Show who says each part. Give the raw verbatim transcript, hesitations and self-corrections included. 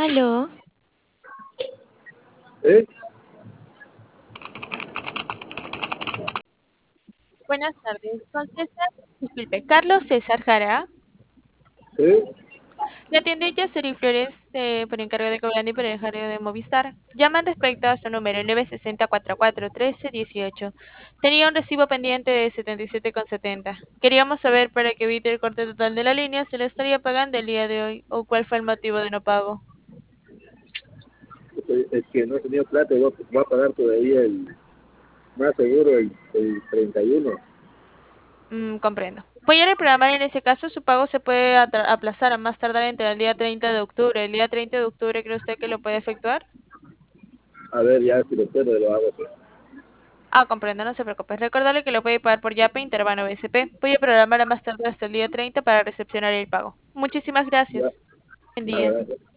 Speaker 1: Aló,
Speaker 2: ¿Eh?
Speaker 1: buenas tardes. Con César, disculpe, Carlos César Jara.
Speaker 2: ¿Eh?
Speaker 1: Le atiende Yaceri Flores eh, por encargo de Cobrandi por el encargo de Movistar. Llaman respecto a su número nueve seis cero cuatro cuatro uno tres uno ocho. Tenía un recibo pendiente de setenta y siete con setenta. Queríamos saber para que evite el corte total de la línea se lo estaría pagando el día de hoy o cuál fue el motivo de no pago.
Speaker 2: Es es que no he tenido plata y voy, a voy a pagar todavía el más seguro el, el treinta y uno.
Speaker 1: Mm, comprendo. Voy a reprogramar en ese caso, su pago se puede atra- aplazar a más tardar entre el día treinta de octubre. ¿El día treinta de octubre cree usted que lo puede efectuar?
Speaker 2: A ver, ya si lo puedo, lo hago. Pues.
Speaker 1: Ah, comprendo, no se preocupe. Recordarle que lo puede pagar por Yape, Interbank o B S P. Voy a programar a más tarde hasta el día treinta para recepcionar el pago. Muchísimas
Speaker 2: Ya,
Speaker 1: gracias. Buen
Speaker 2: a
Speaker 1: día.
Speaker 2: ver.